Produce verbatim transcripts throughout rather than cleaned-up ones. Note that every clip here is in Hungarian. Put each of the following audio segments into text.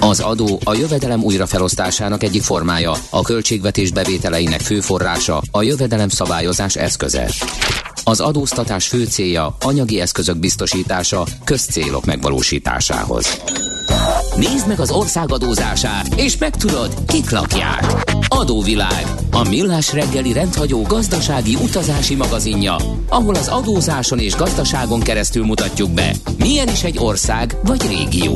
Az adó a jövedelem újrafelosztásának egyik formája, a költségvetés bevételeinek fő forrása, a jövedelem szabályozás eszköze. Az adóztatás fő célja anyagi eszközök biztosítása közcélok megvalósításához. Nézd meg az ország adózását, és megtudod, kik lakják. Adóvilág, a millás reggeli rendhagyó gazdasági utazási magazinja, ahol az adózáson és gazdaságon keresztül mutatjuk be, milyen is egy ország vagy régió.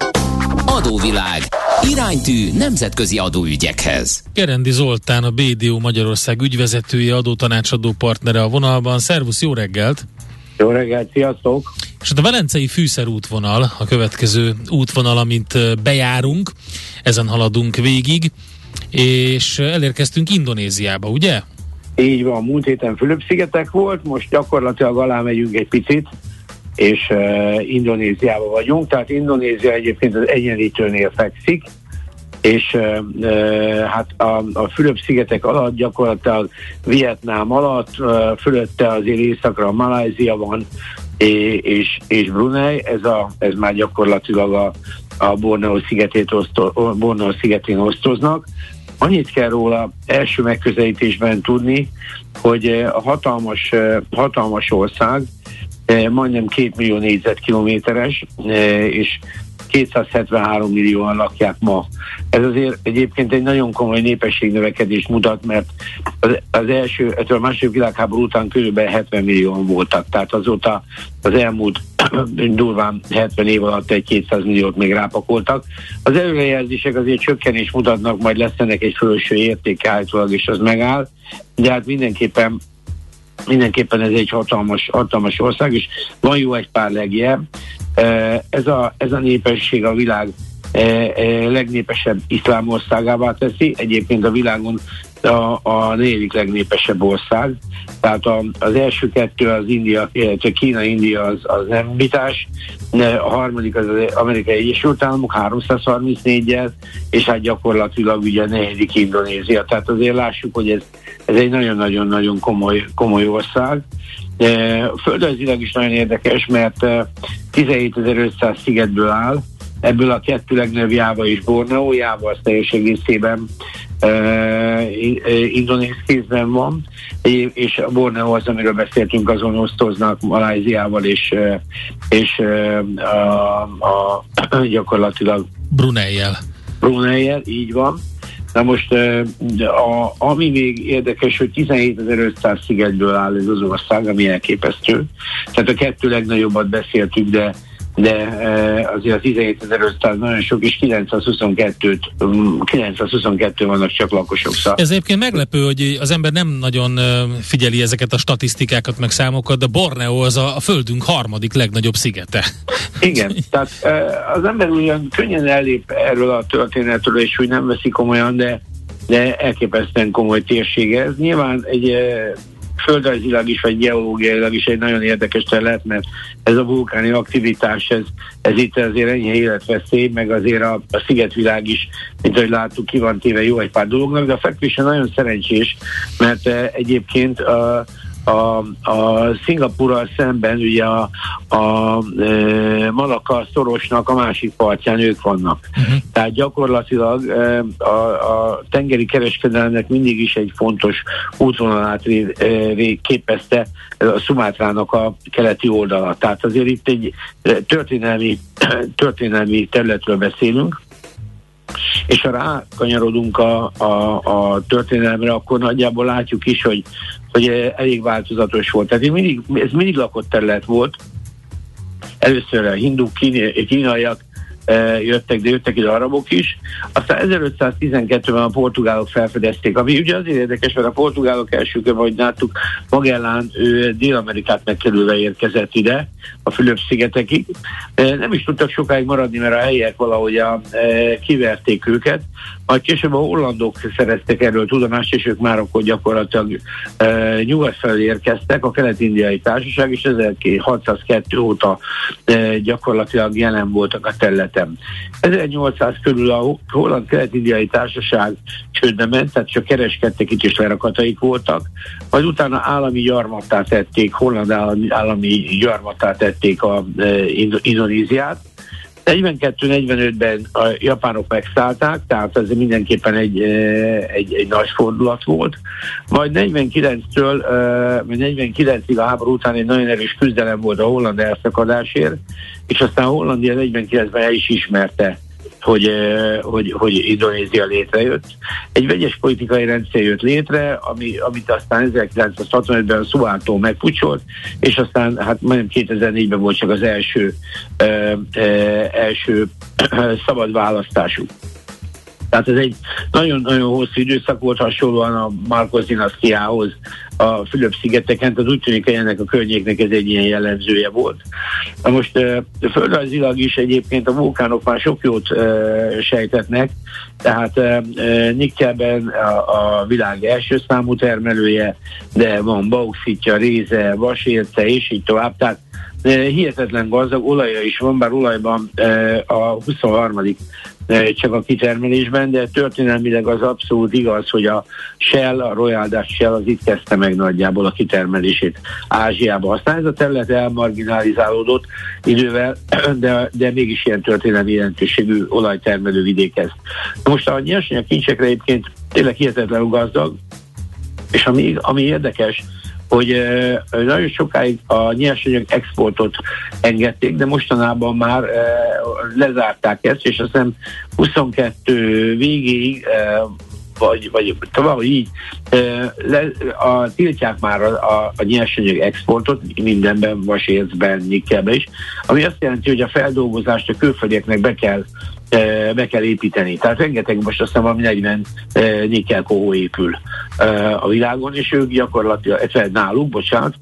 Adóvilág. Iránytű nemzetközi adóügyekhez. Gerendi Zoltán, a bé dé o Magyarország ügyvezetője, adótanácsadó partnere a vonalban. Szervusz, jó reggelt! Jó reggelt, sziasztok! És a Velencei fűszerútvonal a következő útvonal, amit bejárunk, ezen haladunk végig, és elérkeztünk Indonéziába, ugye? Így van, múlt héten Fülöp-szigetek volt, most gyakorlatilag alá megyünk egy picit, és uh, Indonéziában vagyunk, tehát Indonézia egyébként az Egyenlítőnél fekszik, és uh, uh, hát a, a Fülöp-szigetek alatt gyakorlatilag Vietnám alatt, uh, fölötte azért északra Malajzia van, és, és, és Brunei, ez, a, ez már gyakorlatilag a, a Borneo szigetét oszto, Borneo szigetén osztoznak. Annyit kell róla első megközelítésben tudni, hogy a hatalmas, hatalmas ország, majdnem két millió négyzetkilométeres, és kétszázhetvenhárom millióan lakják ma. Ez azért egyébként egy nagyon komoly népességnövekedést mutat, mert az, az első, a második világháború után körülbelül hetven millióan voltak, tehát azóta az elmúlt durván hetven év alatt egy kétszáz milliót még rápakoltak. Az előrejelzések azért csökkenés mutatnak, majd lesz ennek egy fölöső értéke állítólag, és az megáll, de hát mindenképpen Mindenképpen ez egy hatalmas, hatalmas ország, és van jó egy pár legje. Ez a, ez a népesség a világ legnépesebb iszlám országává teszi, egyébként a világon a, a negyedik legnépesebb ország. Tehát a, az első kettő az India, Kína, India az, az nem vitás, a harmadik az az Amerikai Egyesült Államok háromszázharmincnégyel, és hát gyakorlatilag ugye a negyedik Indonézia. Tehát azért lássuk, hogy ez, ez egy nagyon-nagyon-nagyon komoly, komoly ország. Földrajzilag is nagyon érdekes, mert tizenhétezer-ötszáz szigetből áll, ebből a kettő legnagyobb Jáva és Borneo, Jáva az teljes egészében uh, indonéz kézben van, és a Borneo az, amiről beszéltünk, azon osztoznak Malajziával és, és uh, a, a, gyakorlatilag Bruneiel. Bruneiel, így van. Na most, a, ami még érdekes, hogy tizenhétezer-ötszáz szigetből áll ez az ország, ami elképesztő. Tehát a kettő legnagyobbat beszéltük, de, de azért a tizenhétezer-ötszáz nagyon sok, és kilencszázhuszonkettő vannak csak lakosok. Szóval. Ez egyébként meglepő, hogy az ember nem nagyon figyeli ezeket a statisztikákat, meg számokat, de Borneo az a, a földünk harmadik legnagyobb szigete. Igen, tehát az ember ugyan könnyen ellép erről a történetről, és úgy nem veszi komolyan, de, de elképesztően komoly térség ez. Nyilván egy földrajzilag is, vagy geológiailag is egy nagyon érdekes terület, mert ez a vulkáni aktivitás, ez, ez itt azért enyhe életveszély, meg azért a, a szigetvilág is, mint ahogy láttuk, ki van téve jó egy pár dolognak, de a fekvése nagyon szerencsés, mert eh, egyébként a A, a Szingapúrral szemben ugye a, a e, Malakka szorosnak a másik partján ők vannak. Uh-huh. Tehát gyakorlatilag e, a, a tengeri kereskedelemnek mindig is egy fontos útvonalát ré, ré, képezte a Szumátrának a keleti oldala. Tehát azért itt egy történelmi, történelmi területről beszélünk, és ha rákanyarodunk a, a, a történelemre, akkor nagyjából látjuk is, hogy, hogy elég változatos volt. Tehát mindig, ez mindig lakott terület volt. Először a hinduk, kínaiak e, jöttek, de jöttek ide arabok is. Aztán ezerötszáztizenkettőben a portugálok felfedezték, ami ugye azért érdekes, mert a portugálok első körben, ahogy láttuk, Magellán, ő Dél-Amerikát megkerülve érkezett ide, a Fülöp-szigetekig. E, nem is tudtak sokáig maradni, mert a helyiek valahogy a, e, kiverték őket. Majd később a hollandok szereztek erről tudomást, és ők már akkor gyakorlatilag e, nyugat felé érkeztek, a Kelet-indiai Társaság, és ezerhatszázkettő óta e, gyakorlatilag jelen voltak a területen. ezernyolcszáz körül a holland Kelet-indiai Társaság csődbe ment, tehát csak kereskedtek, itt is lerakataik voltak, majd utána állami gyarmattá tették, holland állami, állami gyarmattá tették a e, Indonéziát, negyvenkettő negyvenötben a japánok megszállták, tehát ez mindenképpen egy, egy, egy nagy fordulat volt. Majd negyvenkilenctől, vagy negyvenkilencig a háború után egy nagyon erős küzdelem volt a holland elszakadásért, és aztán Hollandia negyvenkilencben el is ismerte, hogy, hogy, hogy Indonézia létrejött. Egy vegyes politikai rendszer jött létre, ami, amit aztán ezerkilencszázhatvanötben a Suharto megpucsolt, és aztán hát majdnem kétezer-négyben volt csak az első, ö, ö, első ö, szabad választásuk. Tehát ez egy nagyon-nagyon hosszú időszak volt, hasonlóan a Marcos dinasztiához a Fülöp-szigeteken, tehát úgy tűnik, hogy ennek a környéknek ez egy ilyen jellemzője volt. Na most földrajzilag is egyébként a vulkánok már sok jót uh, sejtetnek, tehát uh, nikkelben a, a világ első számú termelője, de van bauxitja, réze, vasérce, és így tovább, tehát hihetetlen gazdag, olaja is van, bár olajban a huszonharmadik csak a kitermelésben, de történelmileg az abszolút igaz, hogy a Shell, a Royal Dutch Shell az itt kezdte meg nagyjából a kitermelését Ázsiába. Aztán ez a terület elmarginalizálódott idővel, de, de mégis ilyen történelmi jelentőségű olajtermelő vidék ez. Most a nyersanyag kincsekre egyébként tényleg hihetetlenül gazdag, és ami, ami érdekes, hogy uh, nagyon sokáig a nyersanyag exportot engedték, de mostanában már uh, lezárták ezt, és azt hiszem huszonkettő végéig, uh, vagy, vagy valahogy így, uh, le, a, tiltják már a, a, a nyersanyag exportot mindenben, vasércben, nikkelben is, ami azt jelenti, hogy a feldolgozást a külföldieknek be kell be kell építeni. Tehát rengeteg, most azt hiszem, valami negyven nikkel kohó épül a világon, és ők gyakorlatilag, ez náluk, bocsánat,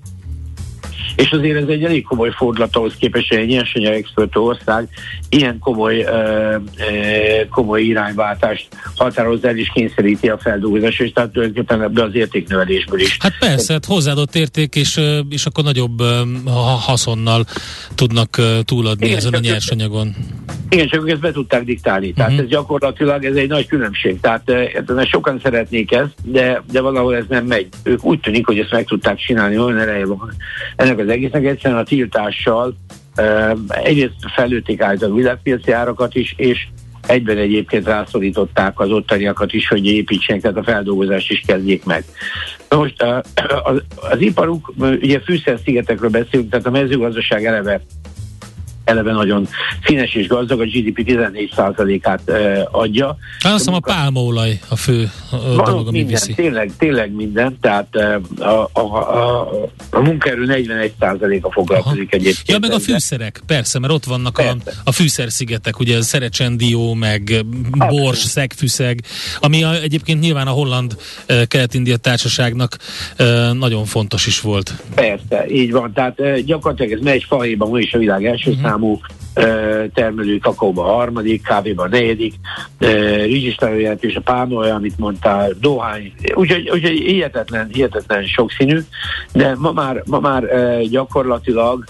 és azért ez egy elég komoly fordulat ahhoz képest, hogy egy nyersanyag exportő ország ilyen komoly, ö, ö, komoly irányváltást határoz el és kényszeríti a feldolgozásra, és tehát tulajdonképpen ebből az értéknövelésből is. Hát persze, hát hozzáadott érték, és, és akkor nagyobb haszonnal tudnak túladni igen, ezen a nyersanyagon. Igen, csak ők ezt be tudták diktálni. Tehát uh-huh. ez gyakorlatilag ez egy nagy különbség. Tehát e, sokan szeretnék ezt, de, de valahol ez nem megy. Ők úgy tűnik, hogy ezt meg tudták csinálni, olyan ereje van ennek az egésznek. Egyszerűen a tiltással e, egyrészt felőtték át a világpiaci árakat is, és egyben egyébként rászorították az ottaniakat is, hogy építsenek, tehát a feldolgozást is kezdjék meg. Na most az, az iparuk, ugye fűszerszigetekről beszélünk, tehát a mezőgazdaság eleve eleve nagyon színes és gazdag, a gé dé pé tizennégy százalékát uh, adja. Hát azt hiszem a pálmaolaj a fő uh, dolog, ami minden, viszi. Tényleg, tényleg minden, tehát uh, a, a, a, a munkaerő negyvenegy százaléka foglalkozik Aha. egyébként. Ja, meg a fűszerek, persze, mert ott vannak a, a fűszerszigetek, ugye Szerecsendió, meg Bors, Szegfűszeg, ami a, egyébként nyilván a holland uh, Kelet-India Társaságnak uh, nagyon fontos is volt. Persze, így van, tehát uh, gyakorlatilag ez megy fahéjban, ma is a világ első uh-huh. számú termelő, kakaóban a harmadik, kávéban a negyedik, rizs nagyon jelentős, a pálmaolaj, amit mondtál, dohány, úgyhogy, úgyhogy hihetetlen, hihetetlen sokszínű, de ma már, ma már gyakorlatilag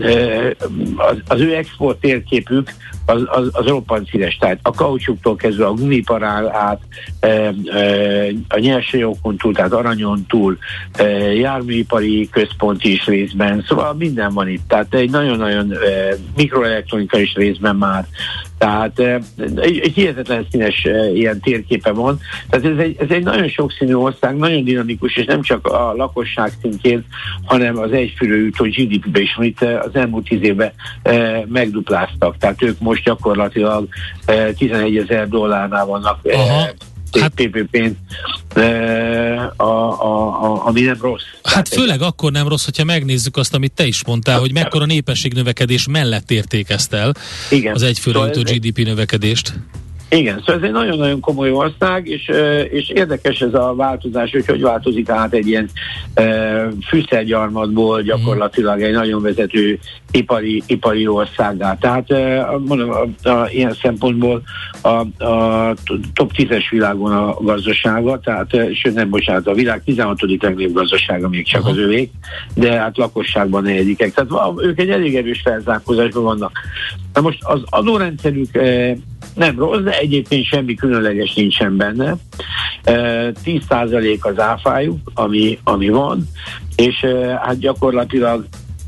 az, az ő export térképük az, az, az roppant színes, tehát a kaucsuktól kezdve a gumiparán át, a nyersanyagokon túl, tehát aranyon túl, járműipari központ is részben, szóval minden van itt, tehát egy nagyon-nagyon mikroelektronika is részben már, tehát egy, egy hihetetlen színes ilyen térképe van, tehát ez egy, ez egy nagyon sokszínű ország, nagyon dinamikus, és nem csak a lakosság szintjén, hanem az egyfőre jutó gé dé pé-be is, amit az elmúlt tíz évben megdupláztak, tehát ők most gyakorlatilag tizenegyezer dollárnál vannak pé pé pén, a, a, a, ami nem rossz. Hát főleg akkor nem rossz, hogyha megnézzük azt, amit te is mondtál, hogy mekkora népességnövekedés mellett érték ezt el, igen. Az egyfőre jutó gé dé pé növekedést. Igen, szóval ez egy nagyon-nagyon komoly ország, és, és érdekes ez a változás, hogy hogy változik át egy ilyen e, fűszergyarmatból gyakorlatilag egy nagyon vezető ipari, ipari országgá. Tehát e, mondom, a, a, ilyen szempontból a, a top tízes világon a gazdasága, tehát sőt nem, bocsánat, a világ tizenhatodik legnagyobb gazdasága még csak az övék, de hát lakosságban negyedikek. Tehát ők egy elég erős felzárkózásban vannak. Na most az adórendszerük e, nem rossz, de egyébként semmi különleges nincsen benne. tíz százalék az áfájuk, ami, ami van, és hát gyakorlatilag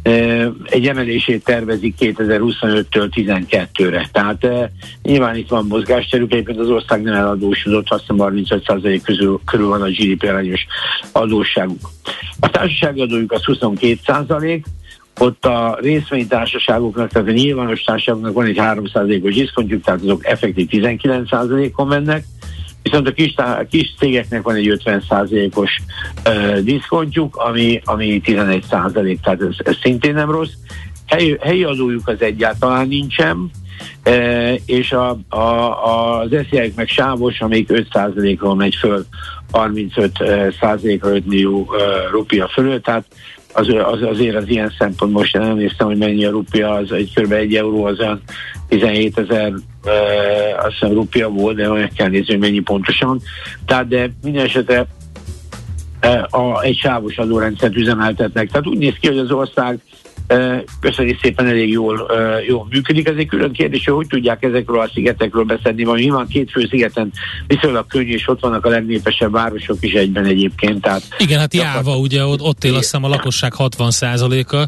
egy emelését tervezik kétezer-huszonöttől tizenkettőre. Tehát nyilván itt van mozgásterük, egyébként az ország nem eladósodott, azt hiszem harmincöt százalék közül, körül van a gé dé pé arányos adósságuk. A társasági adójuk az huszonkét százalék, ott a részvénytársaságoknak, tehát a nyilvános társaságoknak van egy három százalékos diszkontjuk, tehát azok effektív tizenkilenc százalékon mennek, viszont a kis, a kis cégeknek van egy ötven százalékos uh, diszkontjuk, ami, ami tizenegy százalék, tehát ez, ez szintén nem rossz. Helyi, helyi adójuk az egyáltalán nincsen, uh, és a, a, az es zé i-ük meg sávos, amelyik öt százalékról megy föl harmincöt százalékra öt millió uh, rupia fölött, tehát az, az, azért az ilyen szempont, most nem néztem, hogy mennyi a rupia, az egy kb. egy euró, az olyan tizenhétezer uh, azt hiszem rupia volt, de meg kell nézni, hogy mennyi pontosan. Tehát de minden esetre uh, a, egy sávos adórendszert üzemeltetnek. Tehát úgy néz ki, hogy az ország uh, köszönjük szépen elég jól, uh, jól működik. Ez egy külön kérdés, hogy hogy tudják ezekről a szigetekről beszedni. Van nyilván két fő szigeten viszonylag könnyű, és ott vannak a legnépesebb városok is egyben egyébként. Tehát igen, hát Jáva, ugye ott, ott él azt hiszem a lakosság hatvan százaléka,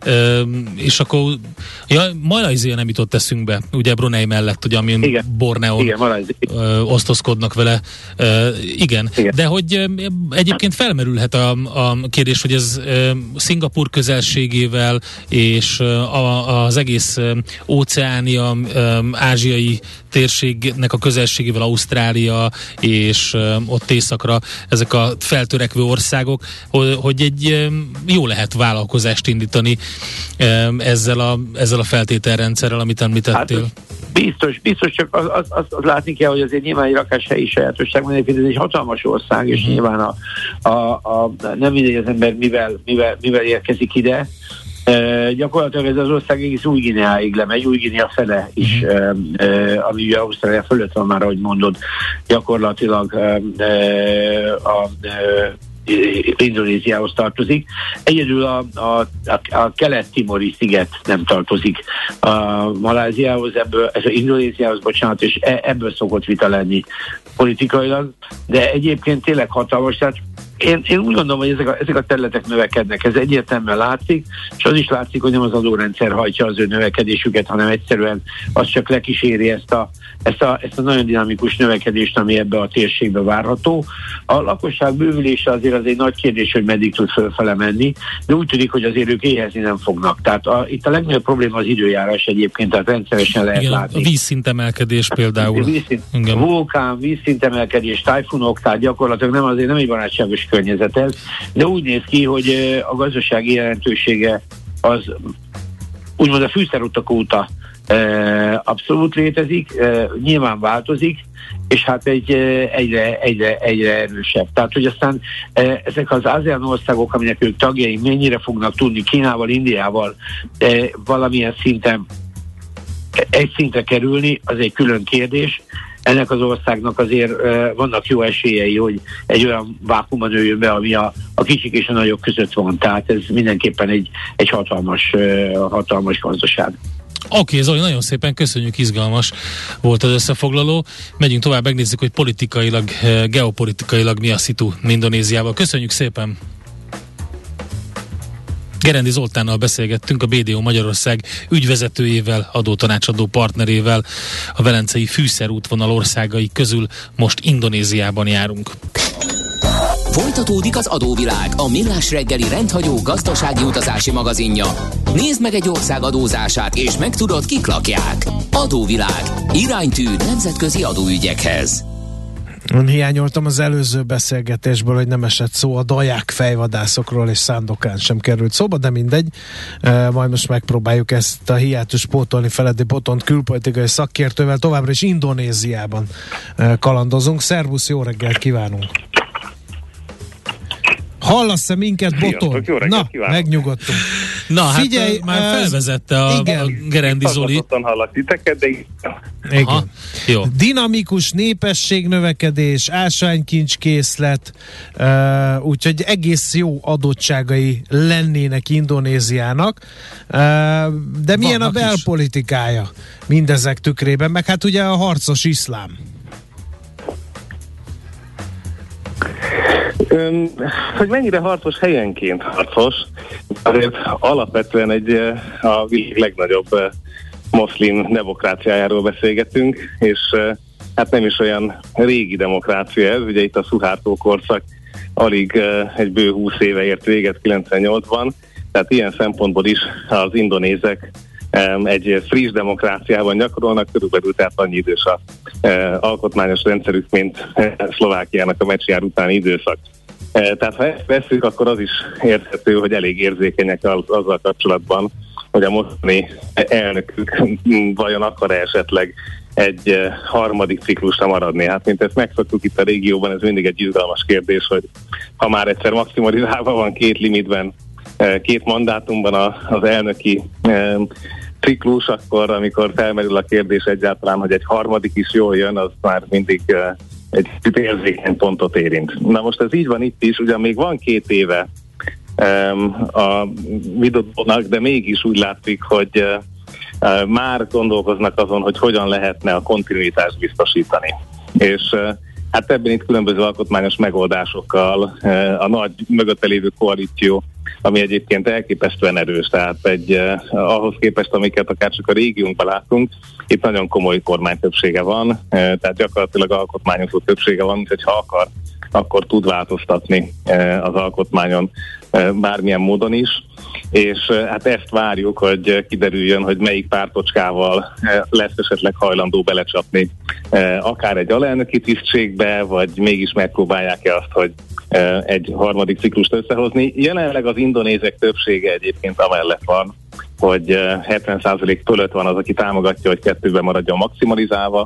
és akkor ja, Malajzia nem jutott eszünkbe, ugye Brunei mellett, ugye, amin igen. Borneon igen, osztozkodnak vele. Igen. igen, de hogy egyébként felmerülhet a, a kérdés, hogy ez Szingapúr közelségével és a, az egész óceánia, ázsiai térségnek a közelségével, Ausztrália és ott északra ezek a feltörekvő országok, hogy egy jó lehet vállalkozást indítani ezzel a, ezzel a feltételrendszerrel, amit említettél. Hát, biztos, biztos, csak az, az, az, az látni kell, hogy azért nyilván egy rakás helyi sajátosság van, ez egy hatalmas ország, és uh-huh. nyilván a, a, a, nem mindegy az ember mivel, mivel, mivel érkezik ide. Uh, gyakorlatilag ez az ország egész Új-Guineáig lemegy, Új-Guinea fele is, uh-huh. uh, ami ugye Ausztrália fölött van már, ahogy mondod, gyakorlatilag uh, uh, a uh, Indonéziához tartozik. Egyedül a, a, a, a kelet-timori sziget nem tartozik a Maláziához, ebből, ez a Indonéziához, bocsánat, és e, ebből szokott vita lenni politikailag, de egyébként tényleg hatalmas, tehát Én, én úgy gondolom, hogy ezek a, ezek a területek növekednek, ez egyértelműen látszik, és az is látszik, hogy nem az adórendszer hajtja az ő növekedésüket, hanem egyszerűen az csak lekíséri ezt a, ezt a, ezt a nagyon dinamikus növekedést, ami ebbe a térségbe várható. A lakosság bővülése azért az egy nagy kérdés, hogy meddig tud fölfele menni, de úgy tűnik, hogy azért ők éhezni nem fognak. Tehát a, itt a legnagyobb probléma az időjárás egyébként, tehát rendszeresen lehet igen, látni. A vízszintemelkedés például. Vízszint, vulkán, vízszintemelkedés, tájfunok, tehát gyakorlatilag nem azért nem egy barátságos környezet ez, de úgy néz ki, hogy a gazdasági jelentősége az úgymond a fűszerutak óta e, abszolút létezik, e, nyilván változik, és hát egy egyre, egyre, egyre erősebb. Tehát, hogy aztán e, ezek az ASEAN országok, aminek ők tagjai, mennyire fognak tudni Kínával, Indiával e, valamilyen szinten egy szintre kerülni, az egy külön kérdés. Ennek az országnak azért uh, vannak jó esélyei, hogy egy olyan vákumban nőjön be, ami a, a kicsik és a nagyok között van. Tehát ez mindenképpen egy, egy hatalmas, uh, hatalmas gazdaság. Oké, okay, Zoli, nagyon szépen köszönjük, izgalmas volt az összefoglaló. Megyünk tovább, megnézzük, hogy politikailag, geopolitikailag mi a szitu Indonéziával. Köszönjük szépen! Gerendi Zoltánnal beszélgettünk, a bé dé o Magyarország ügyvezetőjével, adótanácsadó partnerével. A velencei fűszerútvonal országai közül most Indonéziában járunk. Folytatódik az Adóvilág, a millás reggeli rendhagyó gazdasági utazási magazinja. Nézd meg egy ország adózását, és megtudod, kik lakják. Adóvilág. Iránytű nemzetközi adóügyekhez. Hiányoltam az előző beszélgetésből, hogy nem esett szó a daják fejvadászokról, és Szándokán sem került szóba, de mindegy. E, majd most megpróbáljuk ezt a hiátust pótolni. Feledi Botont külpolitikai szakértővel, továbbra is Indonéziában e, kalandozunk. Szervusz, jó reggelt kívánunk! Hallasz-e minket, Boton? Na, kívánok. Megnyugodtunk. Na, Figyelj, hát már felvezette a, a Gerendi Zoli. Igen, hallak titeket, de igen. Aha, jó. Dinamikus népességnövekedés, ásványkincskészlet, uh, úgyhogy egész jó adottságai lennének Indonéziának, uh, de milyen vannak a belpolitikája is mindezek tükrében, meg hát ugye a harcos iszlám. Öm, hogy mennyire harcos, helyenként harcos. Azért alapvetően egy a világ legnagyobb moszlim demokráciájáról beszélgetünk, és hát nem is olyan régi demokrácia ez, ugye itt a Suharto korszak alig egy bő húsz éve ért véget kilencvennyolcban, tehát ilyen szempontból is az indonézek egy friss demokráciában gyakorolnak, körülbelül tehát annyi idős az alkotmányos rendszerük, mint Szlovákiának a meccsjár utáni időszak. Tehát ha ezt veszünk, akkor az is érthető, hogy elég érzékenyek az, azzal kapcsolatban, hogy a mostani elnökük vajon akar esetleg egy harmadik ciklusra maradni. Hát mint ezt megszoktuk itt a régióban, ez mindig egy izgalmas kérdés, hogy ha már egyszer maximalizálva van két limitben, két mandátumban az elnöki ciklus, akkor amikor felmerül a kérdés egyáltalán, hogy egy harmadik is jól jön, az már mindig egy érzékeny pontot érint. Na most ez így van itt is, ugyan még van két éve a Widodónak, de mégis úgy látszik, hogy már gondolkoznak azon, hogy hogyan lehetne a kontinuitást biztosítani. És hát ebben itt különböző alkotmányos megoldásokkal a nagy mögötte lévő koalíció, ami egyébként elképesztően erős, tehát egy, eh, ahhoz képest, amiket akár csak a régiónkban látunk, itt nagyon komoly kormánytöbbsége van, eh, tehát gyakorlatilag alkotmányozó többsége van, úgyhogy ha akar, akkor tud változtatni eh, az alkotmányon eh, bármilyen módon is, és eh, hát ezt várjuk, hogy kiderüljön, hogy melyik pártocskával eh, lesz esetleg hajlandó belecsapni, eh, akár egy alelnöki tisztségbe, vagy mégis megpróbálják-e azt, hogy egy harmadik ciklust összehozni. Jelenleg az indonézek többsége egyébként amellett van, hogy hetven százalék fölött van az, aki támogatja, hogy kettőben maradjon maximalizálva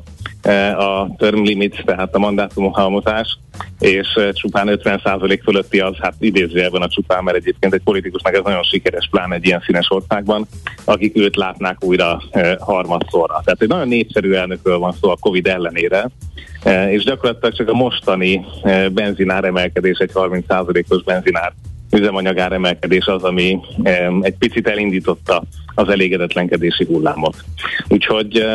a term limit, tehát a mandátumhalmozás, és csupán ötven százalék fölötti az, hát idézőjelben a csupán, mert egyébként egy politikusnak ez nagyon sikeres plán egy ilyen színes országban, akik őt látnák újra harmadszorra. Tehát egy nagyon népszerű elnökről van szó a Covid ellenére, és gyakorlatilag csak a mostani benzinár emelkedés, egy harminc százalékos benzinár üzemanyagár emelkedés az, ami egy picit elindította az elégedetlenkedési hullámot. Úgyhogy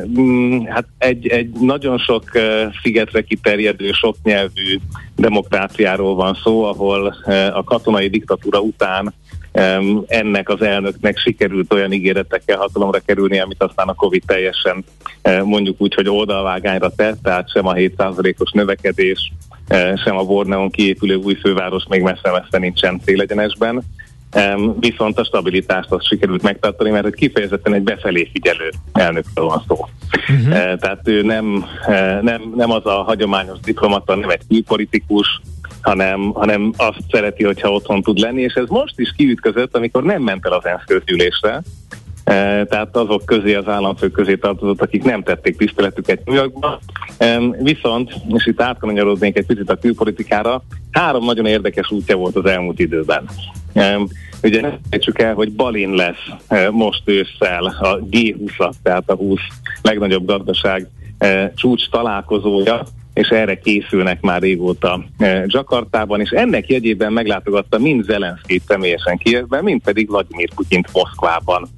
hát egy, egy nagyon sok szigetre kiterjedő, soknyelvű demokráciáról van szó, ahol a katonai diktatúra után ennek az elnöknek sikerült olyan ígéretekkel hatalomra kerülni, amit aztán a Covid teljesen mondjuk úgy, hogy oldalvágányra tett, tehát sem a hét százalékos növekedés, sem a Borneon kiépülő új főváros még messze-messze nincsen célegyenesben. Viszont a stabilitást azt sikerült megtartani, mert kifejezetten egy befelé figyelő elnökről van szó. Uh-huh. Tehát ő nem, nem, nem az a hagyományos diplomata, nem egy külpolitikus, hanem, hanem azt szereti, hogyha otthon tud lenni, és ez most is kiütközött, amikor nem ment el az ENSZ közgyűlésre, tehát azok közé, az államfők közé tartozott, akik nem tették tiszteletüket New Yorkban. Viszont, és itt átkanyarodnék egy picit a külpolitikára, három nagyon érdekes útja volt az elmúlt időben. Ugye ne fejtsük el, hogy Balin lesz most ősszel a gé húsz, tehát a húsz legnagyobb gazdaság csúcs találkozója, és erre készülnek már régóta Jakartában, és ennek jegyében meglátogatta mind Zelenszkijt személyesen Kijevben, mind pedig Vladimir Putyint Moszkvában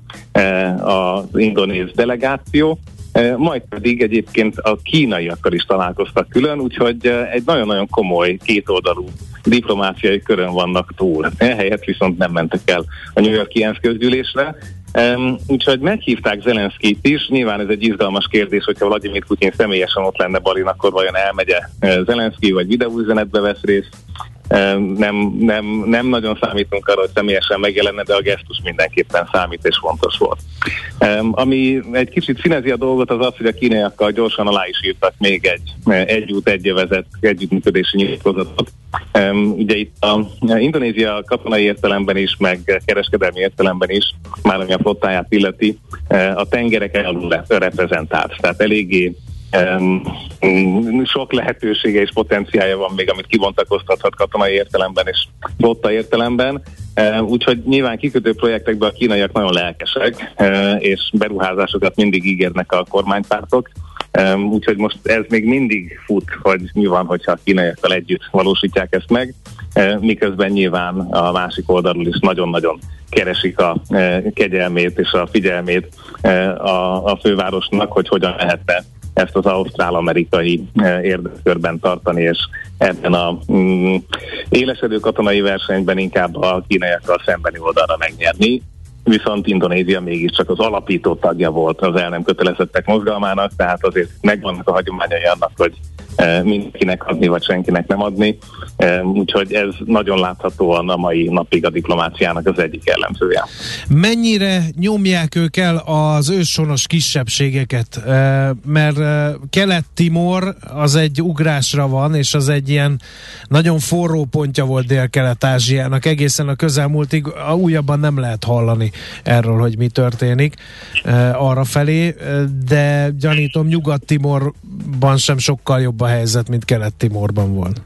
az indonéz delegáció, majd pedig egyébként a kínaiakkal is találkoztak külön, úgyhogy egy nagyon-nagyon komoly kétoldalú diplomáciai körön vannak túl. Ehelyett viszont nem mentek el a New York-i ENSZ közgyűlésre, Um, úgyhogy meghívták Zelenszkijt is, nyilván ez egy izgalmas kérdés, hogyha Vladimir Putyin személyesen ott lenne Balin, akkor vajon elmegye Zelenszkij, vagy videóüzenetbe vesz részt. Um, nem, nem, nem nagyon számítunk arra, hogy személyesen megjelenne, de a gesztus mindenképpen számít és fontos volt. Um, ami egy kicsit színezi a dolgot, az az, hogy a kínaiakkal gyorsan alá is írtak még egy egy út, egy övezet együttműködési nyilatkozatot. Um, ugye itt a Indonézia katonai értelemben is, meg kereskedelmi értelemben is, már ami a flottáját illeti, a tengereken alul reprezentált. Tehát eléggé um, sok lehetősége és potenciálja van még, amit kibontakoztathat katonai értelemben és flotta értelemben. Uh, úgyhogy nyilván kikötő projektekben a kínaiak nagyon lelkesek, uh, és beruházásokat mindig ígérnek a kormánypártok. Um, úgyhogy most ez még mindig fut, hogy mi van, hogyha a kínaiakkal együtt valósítják ezt meg, uh, miközben nyilván a másik oldalról is nagyon-nagyon keresik a uh, kegyelmét és a figyelmét uh, a, a fővárosnak, hogy hogyan lehetne ezt az ausztrál-amerikai érdekkörben tartani, és ebben a mm, élesedő katonai versenyben inkább a kínaiakkal szembeni oldalra megnyerni. Viszont Indonézia mégiscsak az alapító tagja volt az el nem kötelezettek mozgalmának, tehát azért megvannak a hagyományai annak, hogy mindenkinek adni, vagy senkinek nem adni. Úgyhogy ez nagyon láthatóan a mai napig a diplomáciának az egyik jellemzője. Mennyire nyomják ők el az őshonos kisebbségeket? Mert Kelet-Timor az egy ugrásra van, és az egy ilyen nagyon forró pontja volt Dél-Kelet-Ázsiának. Egészen a közelmúltig újabban nem lehet hallani erről, hogy mi történik arrafelé, de gyanítom Nyugat-Timorban sem sokkal jobb a helyzet, mint Kelet-Timorban volt.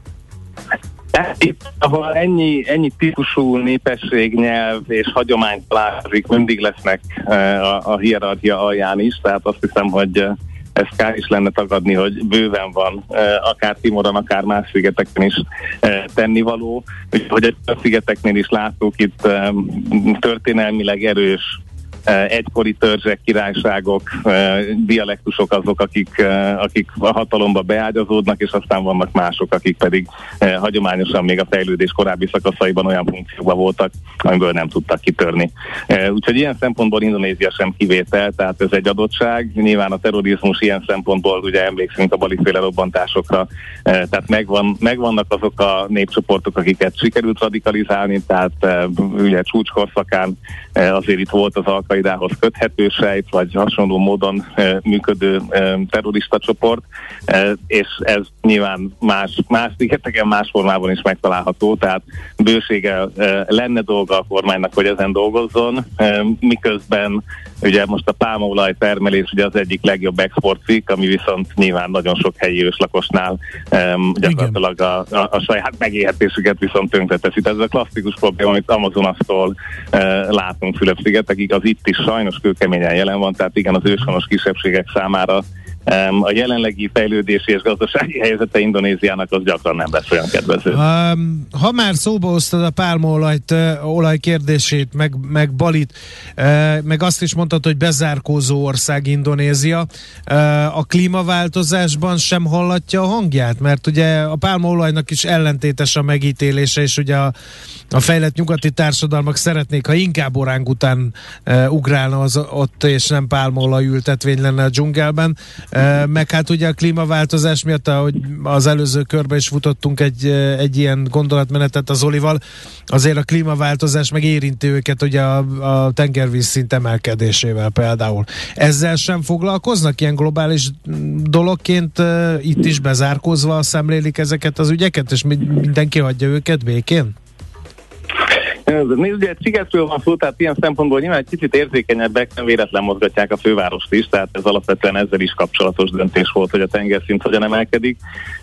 Itt, ahol ennyi, ennyi típusú népesség, nyelv és hagyomány találkozik, mindig lesznek a, a hierarchia alján is, tehát azt hiszem, hogy ezt kár is lenne tagadni, hogy bőven van akár Timoron, akár más szigeteken is tennivaló. Hogy a szigeteknél is láttuk itt történelmileg erős egykori törzsek, királyságok, dialektusok azok, akik, akik a hatalomba beágyazódnak, és aztán vannak mások, akik pedig hagyományosan még a fejlődés korábbi szakaszaiban olyan funkcióban voltak, amiből nem tudtak kitörni. Úgyhogy ilyen szempontból Indonézia sem kivétel, tehát ez egy adottság. Nyilván a terrorizmus ilyen szempontból, ugye emlékszünk a baliféle robbantásokra, tehát megvan, megvannak azok a népcsoportok, akiket sikerült radikalizálni, tehát ugye csúcskorszakán azért itt volt az Al-Qaidához köthető sejt, vagy hasonló módon e, működő e, terrorista csoport, e, és ez nyilván más, más szigeteken, más formában is megtalálható, tehát bősége e, lenne dolga a kormánynak, hogy ezen dolgozzon, e, miközben ugye most a pálmaolaj termelés ugye az egyik legjobb exportcikk, ami viszont nyilván nagyon sok helyi őslakosnál e, gyakorlatilag a, a, a saját megélhetésüket viszont tönkreteszi. Ez a klasszikus probléma, amit Amazonastól e, látunk Fülöp-szigetekig, az itt is sajnos kőkeményen jelen van, tehát igen, az őshonos kisebbségek számára um, a jelenlegi fejlődési és gazdasági helyzete Indonéziának az gyakran nem lesz olyan kedvező. Um, ha már szóba hoztad a pálmaolajt, uh, olaj kérdését, meg, meg Balit, uh, meg azt is mondtad, hogy bezárkózó ország Indonézia, uh, a klímaváltozásban sem hallatja a hangját, mert ugye a pálmaolajnak is ellentétes a megítélése, és ugye a, a fejlett nyugati társadalmak szeretnék, ha inkább orángután uh, ugrálna az ott, és nem pálmaolaj ültetvény lenne a dzsungelben. Uh, meg hát ugye a klímaváltozás miatt, ahogy az előző körben is futottunk egy, egy ilyen gondolatmenetet az Olival, azért a klímaváltozás meg érinti őket ugye a, a tengervíz szint emelkedésével például. Ezzel sem foglalkoznak ilyen globális dologként, uh, itt is bezárkózva szemlélik ezeket az ügyeket, és mindenki hagyja őket békén? Nézd, ugye egy szigetről van szó, tehát ilyen szempontból nyilván egy kicsit érzékenyebbek, nem véletlen mozgatják a fővárost is, tehát ez alapvetően ezzel is kapcsolatos döntés volt, hogy a tengerszint hogyan emelkedik.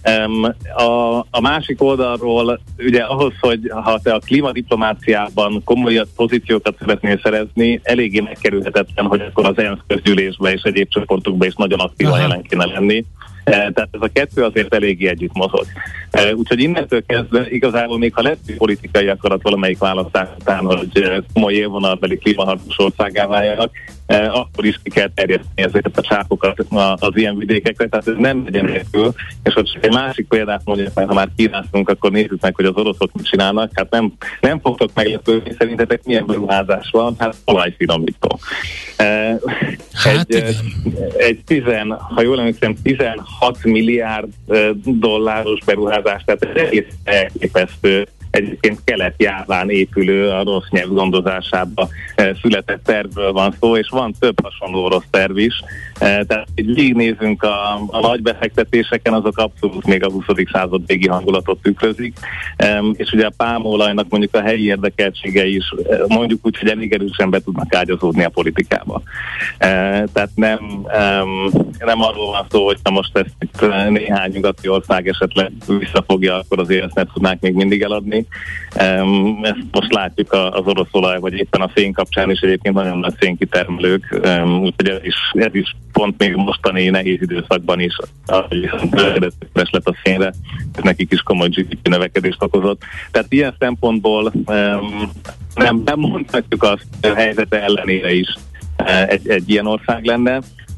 A, a másik oldalról, ugye ahhoz, hogy ha te a klímadiplomáciában komoly pozíciókat szeretnél szerezni, eléggé megkerülhetetlen, hogy akkor az ENSZ közgyűlésbe és egyéb csoportokba is nagyon aktívan jelen kéne lenni. Tehát ez a kettő azért eléggé együtt mozog. Úgyhogy innentől kezdve igazából még ha lesz politikai akarat valamelyik választás után, hogy komoly élvonalbeli klímaharcos országgá váljanak, akkor is ki kell terjeszteni ezeket a csápokat az ilyen vidékekre, tehát ez nem legyen nélkül. És hogy egy másik példát mondjuk, ha már kínáltunk, akkor nézzük meg, hogy az oroszok mit csinálnak. Hát nem, nem fogtok meglepődni, szerintetek milyen beruházás van? Hát olajfinomító. Hát egy, egy tizen, ha jól emlékszem, tizenhat milliárd dolláros beruházás, tehát ez egész elképesztő. Egyébként kelet-jáván épülő, a rossz nyelv gondozásába e, született tervről van szó, és van több hasonló orosz terv is. E, tehát így végignézünk a, a nagy befektetéseken, azok abszolút még a huszadik század végi hangulatot tükrözik. E, és ugye a pálmaolajnak mondjuk a helyi érdekeltsége is, mondjuk úgy, hogy elég erősen be tudnak ágyazódni a politikába. E, tehát nem, e, nem arról van szó, hogy ha most ezt itt néhány nyugati ország esetleg visszafogja, akkor azért ezt nem tudnák még mindig eladni. Um, ezt most látjuk az orosz olaj, vagy éppen a szén kapcsán is egyébként nagyon nagy szénkitermelők, um, úgyhogy ez is, ez is pont még mostani nehéz időszakban is, ahogy viszont lett a szénre, ez nekik is komoly gé dé pé növekedést okozott. Tehát ilyen szempontból um, nem, nem mondhatjuk azt, hogy a helyzete ellenére is egy, egy ilyen ország lenne.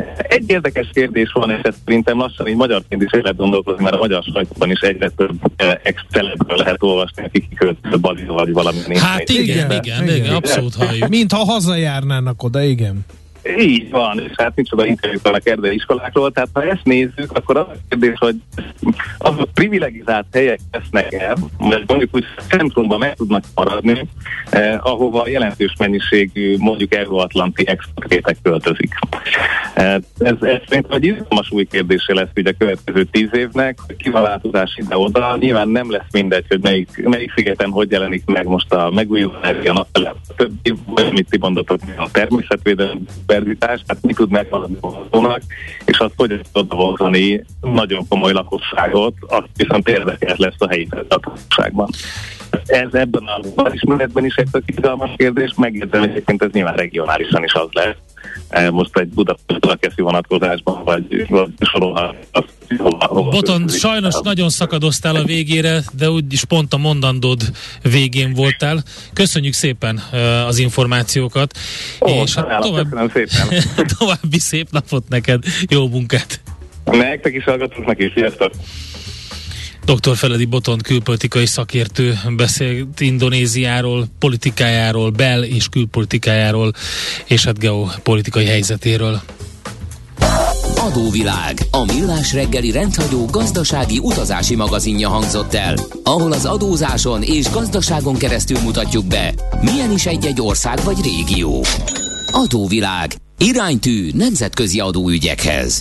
Egy érdekes kérdés van, és ezt szerintem lassan így magyarként is el lehet gondolkozni, mert a magyar sajtóban is egyre több ex-celebről lehet olvasni, akik kiköltözött Baliba vagy valami. Hát igen, igen, igen, igen, igen, abszolút halljuk. Mintha hazajárnának oda, igen. Így van, és hát micsoda interjúk vannak erdei iskolákról, tehát ha ezt nézzük, akkor az a kérdés, hogy azok privilegizált helyek lesznek el, mert mondjuk úgy centrumban meg tudnak maradni, eh, ahova jelentős mennyiségű, mondjuk euróatlanti exportrétek költözik. Eh, ez, ez szerintem egy izgalmas új kérdése lesz ugye a következő tíz évnek, hogy ki van változás ide-oda. Nyilván nem lesz mindegy, hogy melyik, melyik szigeten hogy jelenik meg most a megújuló energia, a többi, vagy mit ti mondatok, a természetvédelem, tehát mi tud megmaradni vonzónak, és azt hogy tudod vonzani nagyon komoly lakosságot, azt viszont érdekes lesz a helyi lakosságban. Ez ebben a ismeretben is egy tök izgalmas kérdés, megjegyzem, egyébként ez nyilván regionálisan is az lesz. Most egy Budapest-től keszi vonatkozásban, vagy, vagy sorolhat. Boton, sajnos nagyon szakadoztál a végére, de úgyis pont a mondandód végén voltál. Köszönjük szépen uh, az információkat. Ó, és hát tovább, szépen. további szép napot neked, jó munkát! Nektek is hallgatóknak is, sziasztok! doktor Feledi Botond külpolitikai szakértő beszélt Indonéziáról, politikájáról, bel- és külpolitikájáról, és hát geopolitikai helyzetéről. Adóvilág, a millás reggeli rendhagyó gazdasági utazási magazinja hangzott el, ahol az adózáson és gazdaságon keresztül mutatjuk be, milyen is egy-egy ország vagy régió. Adóvilág, iránytű nemzetközi adóügyekhez.